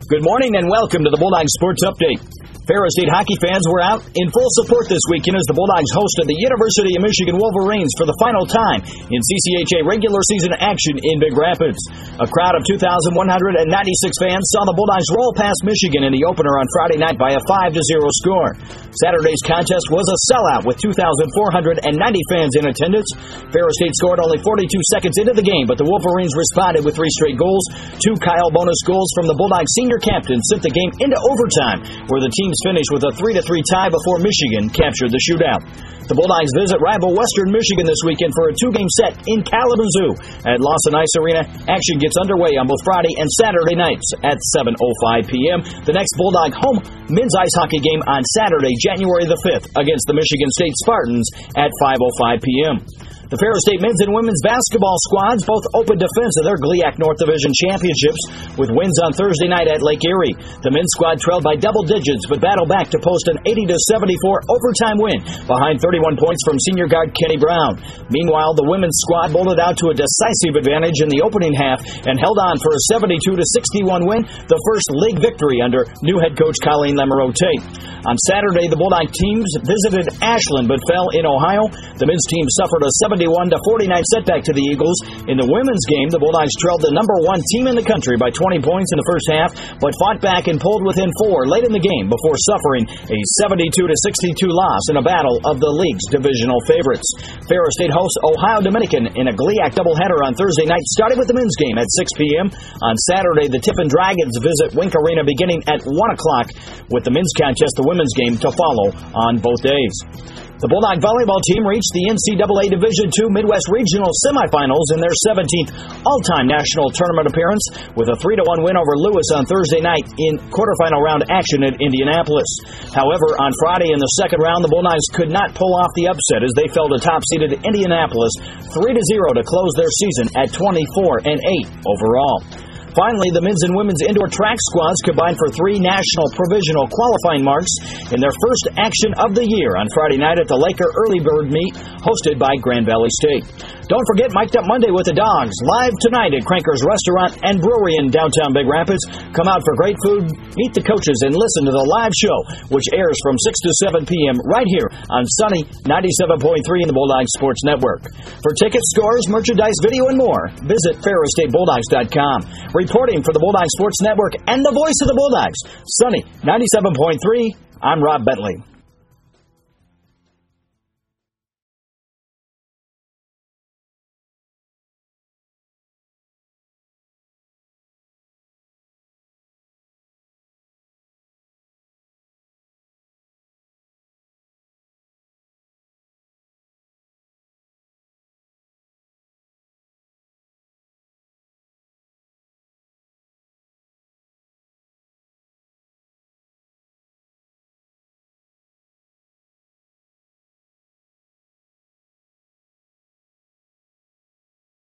Good morning and welcome to the Bulldogs Sports Update. Ferris State hockey fans were out in full support this weekend as the Bulldogs hosted the University of Michigan Wolverines for the final time in CCHA regular season action in Big Rapids. A crowd of 2,196 fans saw the Bulldogs roll past Michigan in the opener on Friday night by a 5-0 score. Saturday's contest was a sellout with 2,490 fans in attendance. Ferris State scored only 42 seconds into the game, but the Wolverines responded with 3 straight goals. 2 Kyle bonus goals from the Bulldogs senior captain sent the game into overtime, where the teams finished with a 3-3 tie before Michigan captured the shootout. The Bulldogs visit rival Western Michigan this weekend for a 2-game set in Kalamazoo at Lawson Ice Arena. Action gets underway on both Friday and Saturday nights at 7:05 p.m. The next Bulldog home men's ice hockey game on Saturday, January the 5th, against the Michigan State Spartans at 5:05 p.m. The Ferris State men's and women's basketball squads both opened defense of their GLIAC North Division championships with wins on Thursday night at Lake Erie. The men's squad trailed by double digits but battled back to post an 80-74 overtime win behind 31 points from senior guard Kenny Brown. Meanwhile, the women's squad bolted out to a decisive advantage in the opening half and held on for a 72-61 win, the first league victory under new head coach Colleen Lamoureux-Tate. On Saturday, the Bulldog teams visited Ashland but fell in Ohio. The men's team suffered a 71-49 setback to the Eagles. In the women's game, the Bulldogs trailed the number 1 team in the country by 20 points in the first half, but fought back and pulled within 4 late in the game before suffering a 72-62 loss in a battle of the league's divisional favorites. Ferris State hosts Ohio Dominican in a GLIAC doubleheader on Thursday night, starting with the men's game at 6 p.m. On Saturday, the Tiffin Dragons visit Wink Arena beginning at 1 o'clock, with the men's contest, the women's game, to follow on both days. The Bulldog volleyball team reached the NCAA Division II Midwest Regional Semifinals in their 17th all-time national tournament appearance with a 3-1 win over Lewis on Thursday night in quarterfinal round action at Indianapolis. However, on Friday in the second round, the Bulldogs could not pull off the upset as they fell to top-seeded Indianapolis 3-0 to close their season at 24-8 overall. Finally, the men's and women's indoor track squads combined for 3 national provisional qualifying marks in their first action of the year on Friday night at the Laker Early Bird Meet hosted by Grand Valley State. Don't forget Mic'd Up Monday with the Dogs, live tonight at Cranker's Restaurant and Brewery in downtown Big Rapids. Come out for great food, meet the coaches, and listen to the live show, which airs from 6 to 7 p.m. right here on Sunny 97.3 in the Bulldog Sports Network. For tickets, scores, merchandise, video, and more, visit FerrisStateBulldogs.com. Reporting for the Bulldog Sports Network and the voice of the Bulldogs, Sunny 97.3, I'm Rob Bentley.